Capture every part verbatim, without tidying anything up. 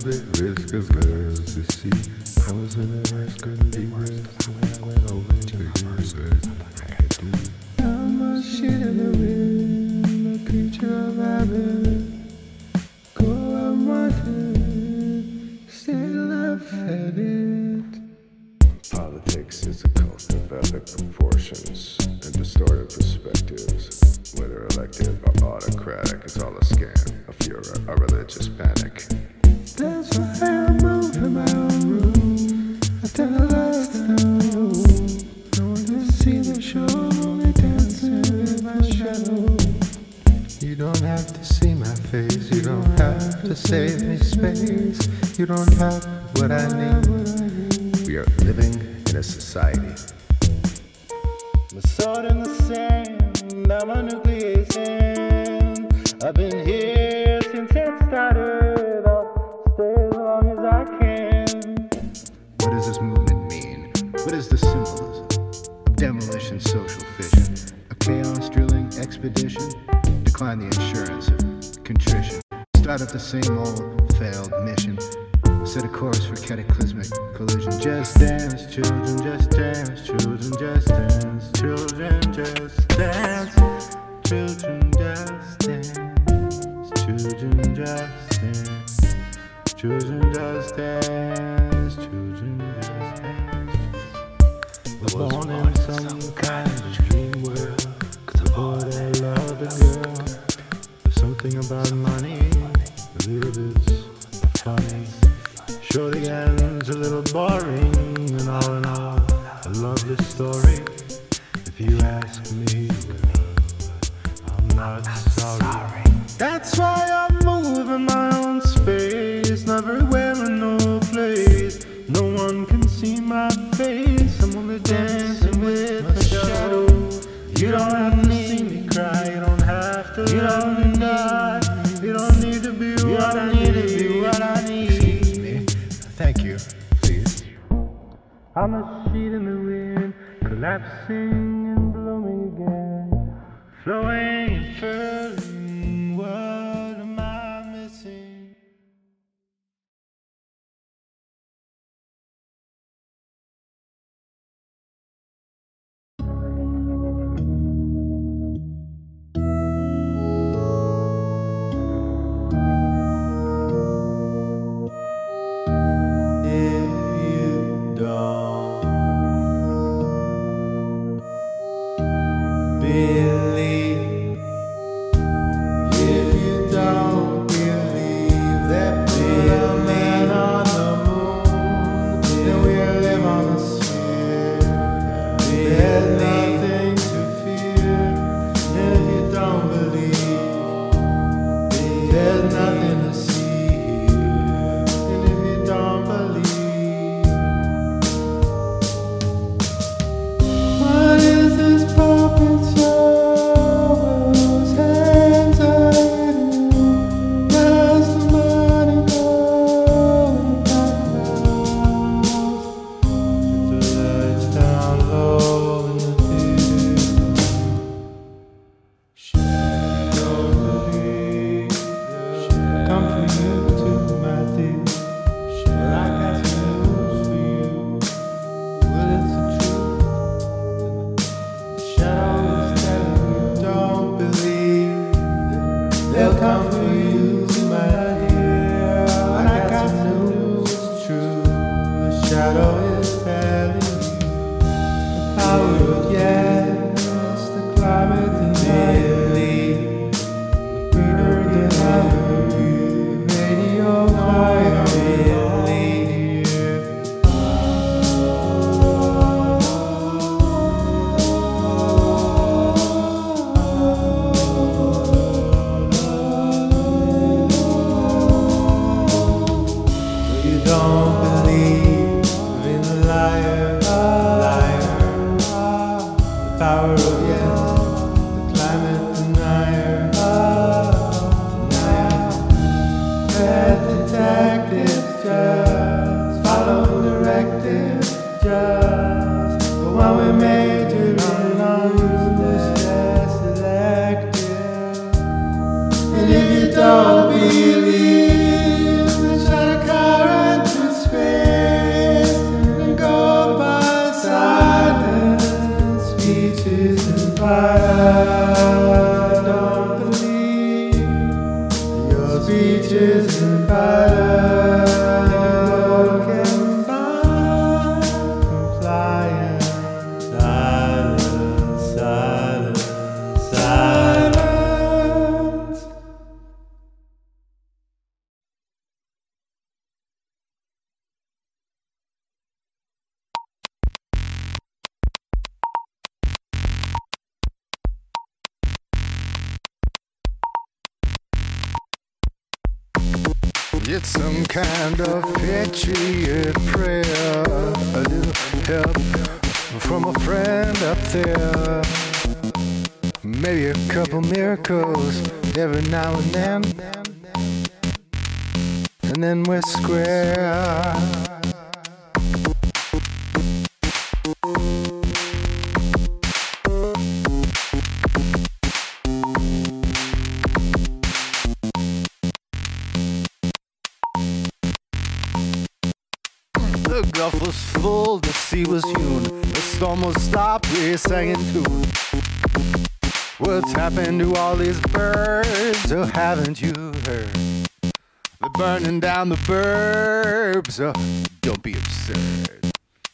bit risk averse, you see. I was in a rush, couldn't be worse. I went over to the best I could do. I'm a shit in the wind, a creature of habit. Go unwanted, still I've had it. Politics is a cult of epic proportions and distorted perspectives. Whether elected or autocratic, it's all a scam, a furor, a religious panic. That's why I move in my own room. I tell the lights down low. No one can see the show, only dancing in my shadow. You don't have to see my face, you don't have to save me space. You don't have what I need. We are living in a society. My sword in the sand, I'm a nucleus in. I've been here since it started. I'll stay as long as I can. What does this movement mean? What is the symbolism of demolition, social fission? A chaos drilling expedition? Decline the insurance of contrition. Start up the same old failed mission. Set a course for cataclysmic collision. Just dance, children, just dance, children, just dance, children, just dance, children, just dance, children, just dance, children, just dance, children, just dance. We're born in some kind of dream world. Cause a boy that loved a girl. There's something about money that is funny. Sure, the end's a little boring, and all in all, I love this story. If you ask me, I'm not sorry. That's why I'm moving my own space, not very well in no place. No one can see my face, I'm only dancing with my shadow. You don't have to see me cry, you don't have to, you don't need die. You don't need to be what I need to be, what I need. Thank you, please. I'm a sheet in the wind, collapsing and blooming again, flowing and furling. What am I missing? Believe, if you don't believe that we'll land on the moon, then we'll live on the sphere. There's nothing to fear. If you don't believe, there's nothing to see here. And if you don't believe, what is this broken soul? They'll come for you, my dear. When I got the news, it's true. The shadow is telling you the power of yes, the climate and believe. The bird that I heard you, radio fire, believe. Don't believe in the liar, liar, the power of yes, the climate denier, denier. Let detectives just follow directives, just but when we major in numbers, just selective. And if you don't believe, then try to It's some kind of patriot prayer, a little help from a friend up there. Maybe a couple miracles every now and then, and then we're square. The Gulf was full, the sea was hewn, the storm was stopped, we sang in tune. What's happened to all these birds? Oh, haven't you heard? They're burning down the burbs. Oh, don't be absurd.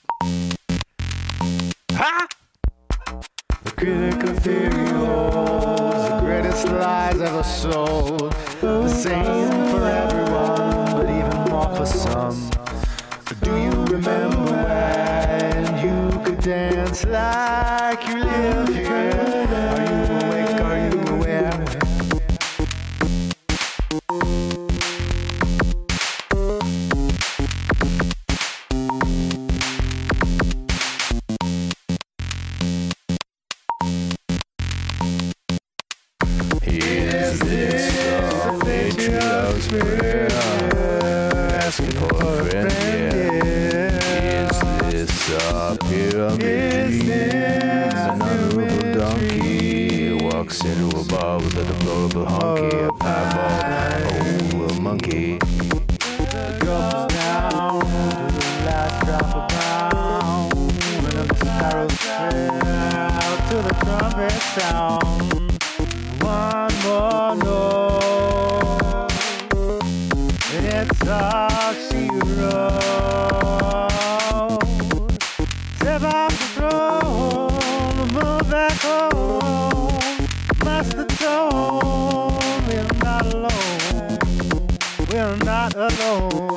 Ha! The critical theory holds the greatest lies ever sold. The same for everyone, but even more for some. Do you remember when you could dance like you live here? Are you awake? Are you aware? Is this a patriot's prayer? Asking for a friend, yeah. Is this a pyramid dream? An honorable donkey walks into a bar with a deplorable honky, a piebald, oh, a monkey. The Gulf is down to the last drop of brown, and the sparrows trail to the trumpet sound. One more note, it's all she wrote. Step off the throne, move back home. Master told, we're not alone. We're not alone.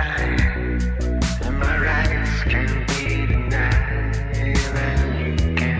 And my rights can be denied, and you can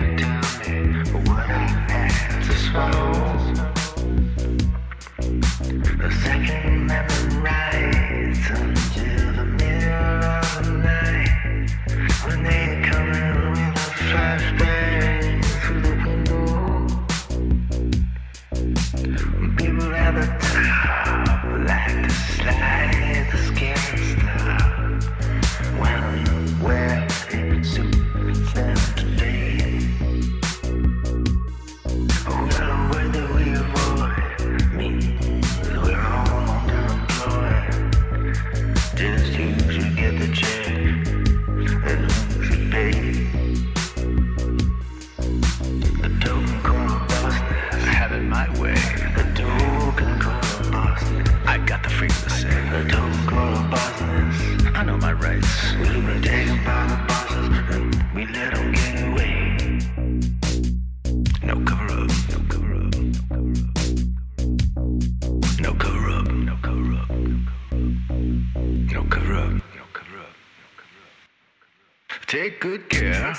take good care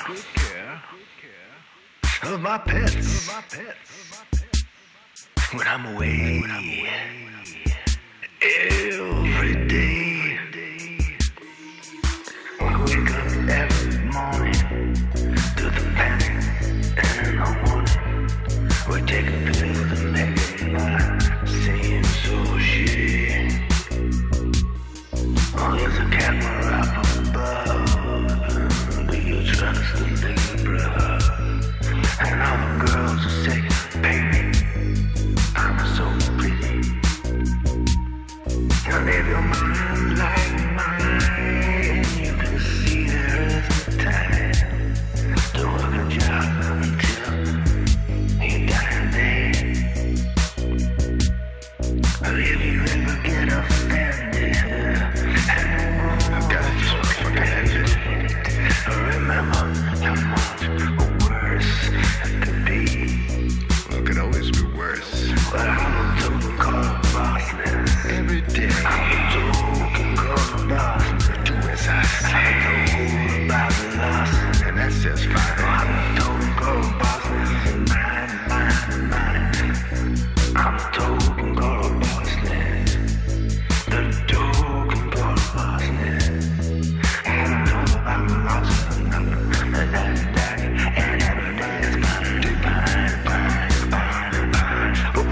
of my pets when I'm away every day. Wake up every morning to the panic and the warning. We take a pill to make it not seem so shitty. Oh, there's a camera up above. Do you trust the Libra? And all the girls who say, baby, I'm so pretty. Now live your mind like mine. You can see there is a time to work a job until you die there. If you ever get offended, God, just forget it. Remember how much worse it could be. Well, it could always be worse. Well, I'm a token called bossness. Every day. I'm a token called bossness. Do as I say. I'm told about the loss. And that's just fine. I'm a token called bossness. Mine, mine, mine. I'm a token called bossness. The token called bossness. I'm told about the loss. And that's that. And every day is mine, mine, mine, mine, mine.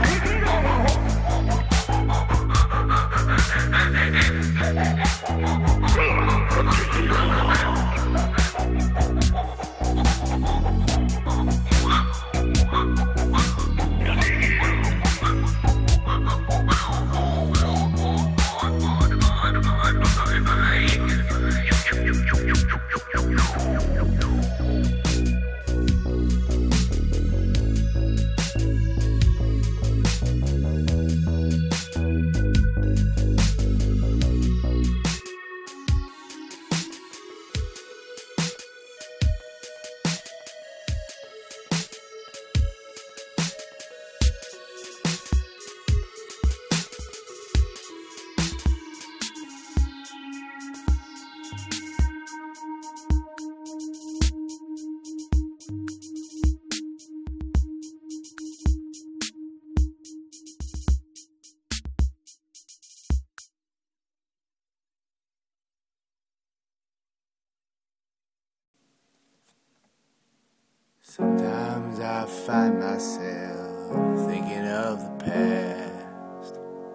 Sometimes I find myself thinking of the past,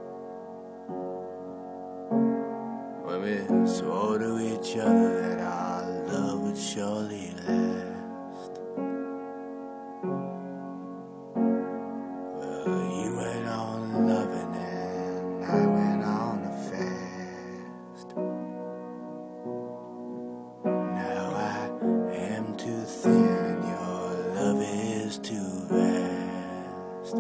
when we swore to each other that our love would surely last. Well, you went on loving and I went on a fast. Now I am too thin and your love is too vast.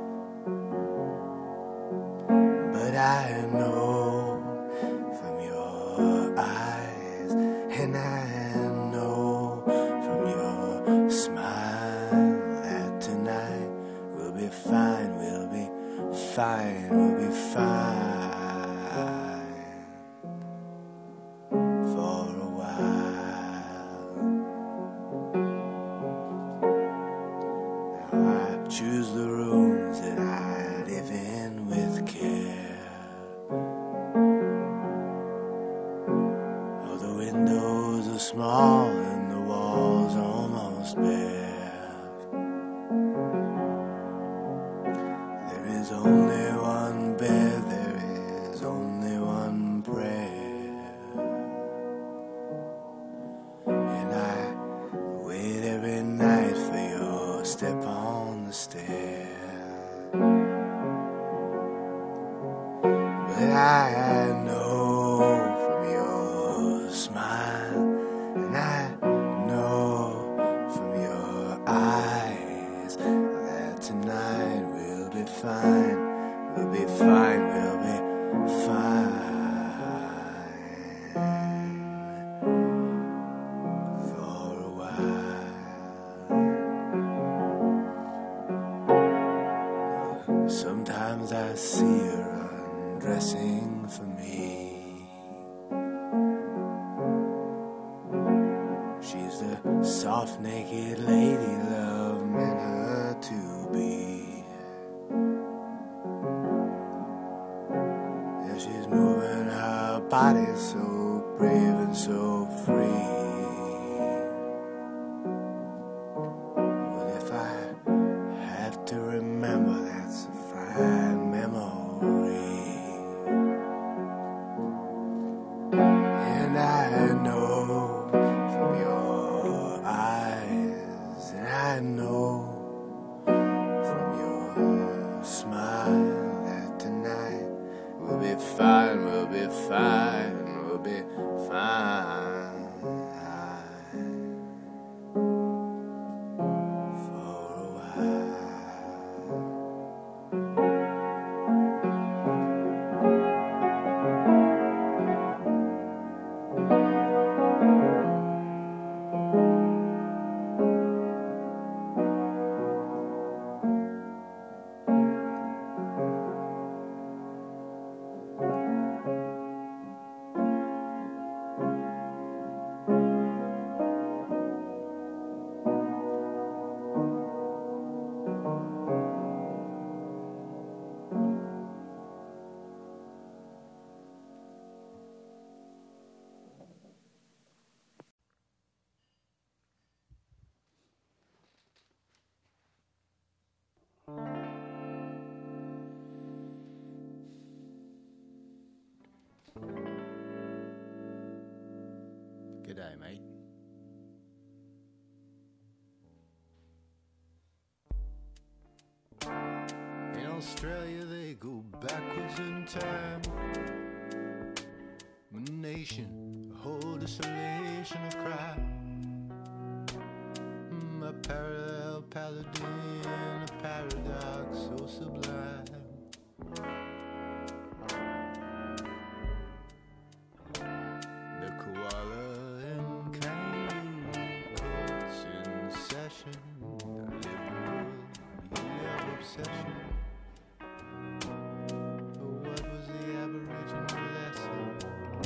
But I know from your eyes, and I know from your smile, that tonight we'll be fine, we'll be fine, we'll be fine for a while. Now I choose the rooms that I live in with care. Oh, the windows are small and the walls almost bare. There is only one bed, there is only one prayer. And I wait every night for your step on the stair. But I know from your smile, and I know from your eyes, that tonight we'll be fine, we'll be fine, we'll be fine for a while. Sometimes I see her undressing for me. She soft naked lady love meant her to be. And she's moving her body so brave and so free. Well, if I have to remember, that's a fine memory. And I know from your eyes, and I know from your smile that tonight we'll be fine, we'll be fine, we'll be fine. For a while. G'day, mate. In Australia, they go backwards in time. A nation, a whole distillation of crime. Mm, a parallel paladin, a paradox so sublime. The koala and kangaroo courts in session. The liberal yeah, obsession. But what was the aboriginal lesson?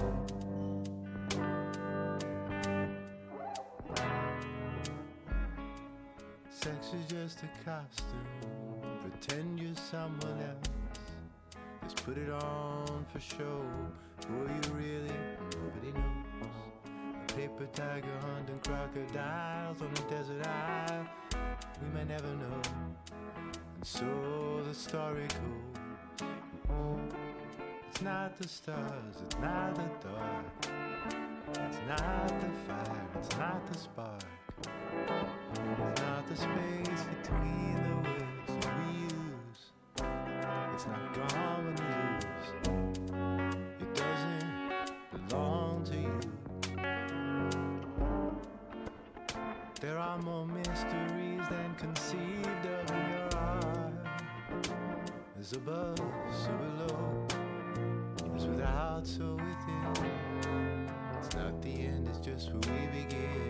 Sex is just a costume. Pretend you're someone else. Just put it on for show. Who are you really? Nobody knows. A paper tiger hunting crocodiles on a desert isle. We may never know. And so the story goes. It's not the stars, it's not the dark. It's not the fire, it's not the spark. It's not the space between the words that we use. It's not gone when you lose. It doesn't belong to you. There are more mysteries than conceived of in your heart. As above, so below. As without, so within. It's not the end, it's just where we begin.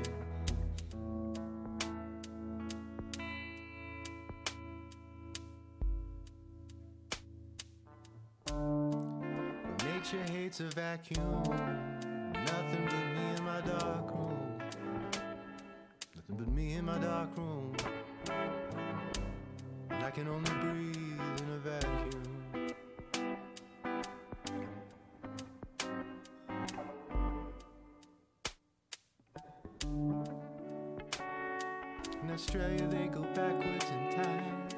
Nature hates a vacuum. Nothing but me in my dark room. Nothing but me in my dark room. And I can only breathe in a vacuum. In Australia they go backwards in time.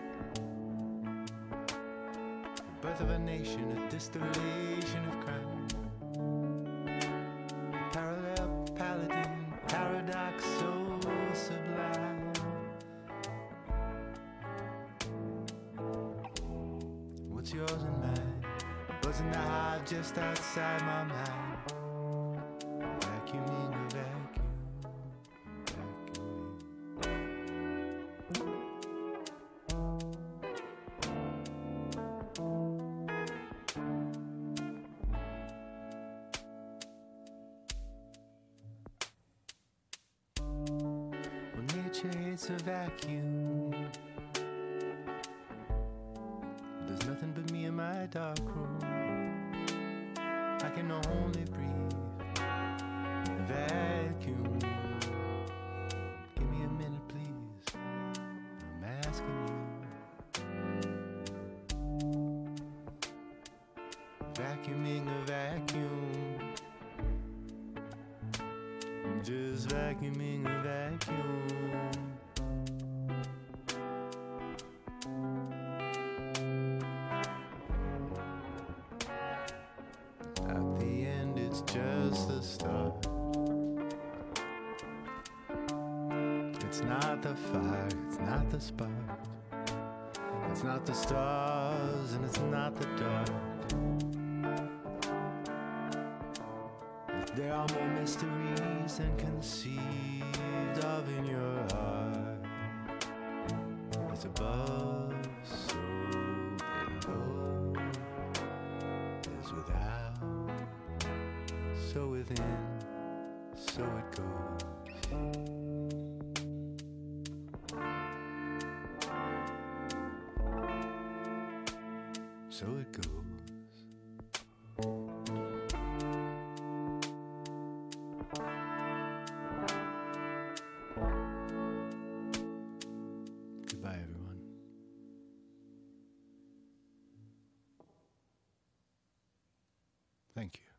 The birth of a nation, a distillation of crime. A parallel paladin, paradox so sublime. What's yours and mine? Wasn't the hive just outside my mind? Vacuuming a vacuum. It's a vacuum. There's nothing but me in my dark room. I can only breathe in a vacuum. Give me vacuuming a vacuum. Just vacuuming a vacuum. At the end, it's just the start. It's not the fire, it's not the spark. It's not the stars and it's not the dark. There are more mysteries than conceived of in your heart. It's above, so below. There's without, so within, so it goes. So it goes. Goodbye, everyone. Thank you.